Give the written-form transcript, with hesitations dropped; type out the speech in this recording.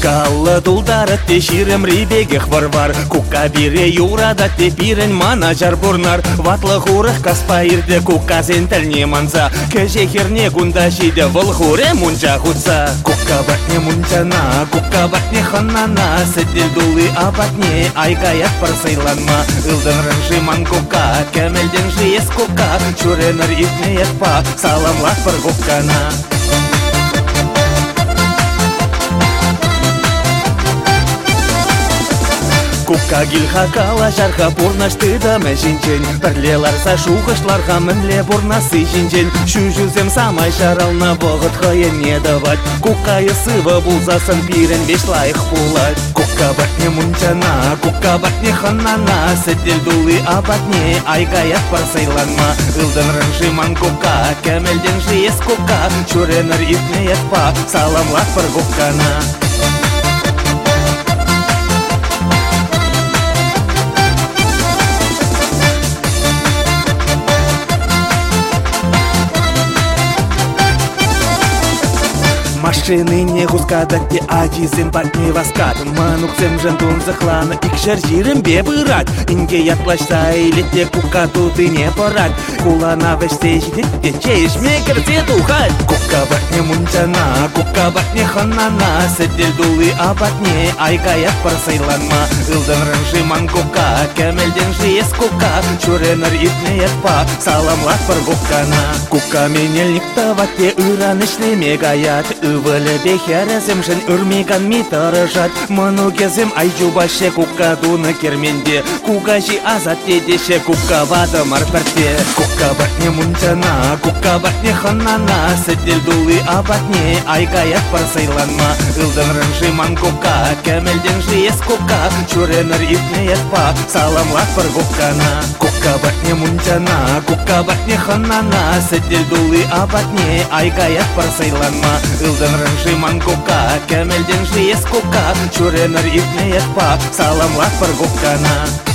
Кукалла дулдары те ширем рибегех варвар. Кука бире юрада те пирен манажар бурнар. Ватлы хурых каспаирде куказен тәлне манза. Кәже херне гунда жиде выл хуре мунча хутса. Кука батне мунчана, кука батне ханнана. Сетел дулы абатне айгаят парсайланма. Илден рынжи ман кука, кәмелден жиес кука. Чуренер итне етпа, саламлах пар куккана. Кукка гилха кала жарха бурнашты да мәжинчен. Бірлеларса шуғышларға мінле бурнасы жинчен. Шүжілзем самай шарална бұғыт хайын не давать. Кукка есывы бұлзасын пирен беш лайық бұлать. Кукка батне мунчана, кукка батне ханнана. Сетел дулы абатне айгаят парсайланма. Илден рынжи ман кукка, кәмелден жиес кукка. Чуренер итне етпа, саламлах пар куккана. Машины не гускадат, те адизем батне васкат. Мануксем жентун захлана, ик шаржирем бебы рад. Инге ятлашса или те кука тут и не порад. Кулана веште ждет, те чеешь мекер цветухать. Кука батне мунчана, кука батне ханнана. Сетел дулы абатне, айгаят парсайланма. Илден рынжи ман кука, кәмелден жиес кука. Чуренер итне етпа, саламлах пар куккана. Кука менелник таватте ыранышне мегаят. Ывылы бехерезем жын үрмеган митарыжат. Мұну кезем айжу баше кукка дуны керменде. Кугажи азат дедеше кукка вады марперте. Кукка батне мунчана, кукка батне ханнана. Сетел дулы абатне айгаят парсайланма. Илден рынжи ман кукка, кәмелден жиес кукка. Чуренер итне етпа, саламлах пар куккана. Кукка батне мунчана, кукка батне ханнана. Сетел дулы абатне айгаят парсайланма. Илден рынжи ман кука, кәмелден жиес кука. Чуренер итне етпа, саламлах пар куккана.